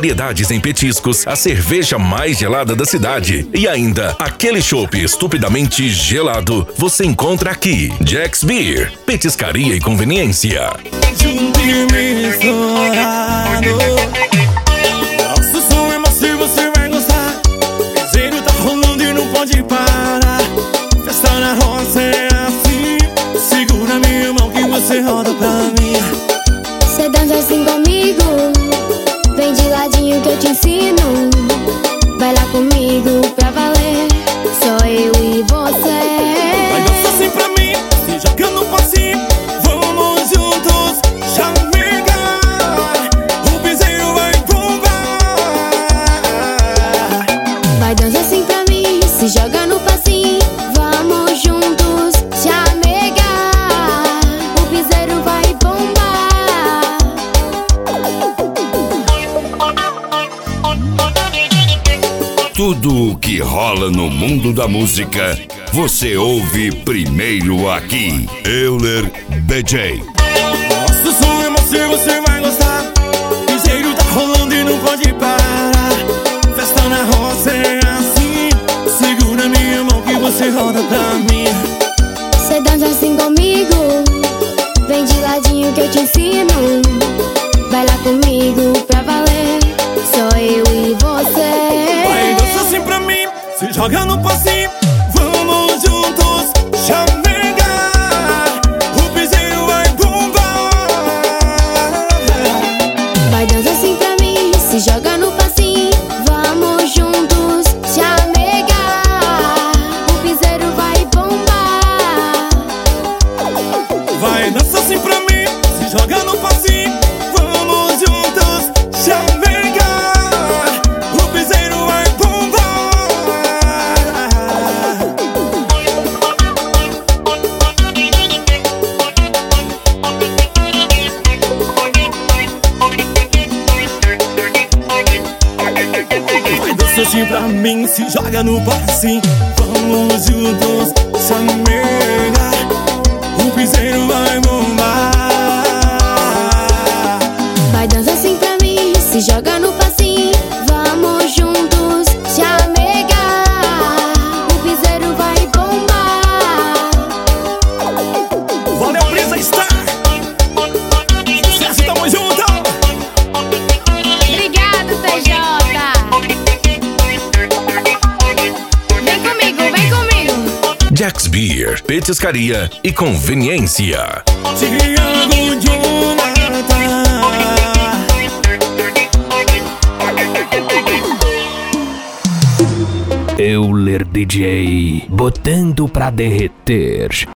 variedades em petiscos, a cerveja mais gelada da cidade e ainda aquele chopp estupidamente gelado você encontra aqui. Jack's Beer, petiscaria e conveniência. Junto e misturado. Nosso som é macio, você vai gostar. Piseiro tá rolando e não pode parar. Festa na roça é assim. Segura minha mão que você roda pra mim. Cê dança assim comigo, vem de ladinho que eu te ensino. Vai lá comigo pra valer, só eu e você. Vai dançar assim pra mim, se joga no passinho. Vamos juntos, chamegar. O piseiro vai bombar. Vai dançar assim pra mim, se joga no passinho. Vamos juntos, chamegar. O piseiro vai bombar. Tudo o que rola no mundo da música, você ouve primeiro aqui. Euler DJ. Nosso som é macio, você vai gostar. Piseiro tá rolando e não pode parar. Festa na roça é assim. Segura minha mão que você roda pra mim. Cê dança assim comigo, vem de ladinho que eu te ensino. Vai lá comigo pra valer, só eu e você. Vai dançar assim pra mim, se joga no passinho. Vamos juntos, chamegar. O piseiro vai bombar. Vai dançar assim pra mim, se joga no passinho. Vamos juntos, chamegar. O piseiro vai bombar. Vai dançar assim pra mim, se joga no passinho. Vamos juntos, chamegar. O piseiro vai bombar. Vai dançar assim pra mim, se joga no passinho. Vamos juntos, chamegar. O piseiro vai bombar. Vai dançar assim pra mim, se joga no passinho. Vamos juntos, chamegar. O piseiro vai bombar. Valeu, Brisa Star. Sucesso, tamo junto. Obrigado, TJ. Vem comigo, vem comigo. Jack's Beer, petiscaria e conveniência. Thiago Jonathan. Euler DJ, botando pra derreter.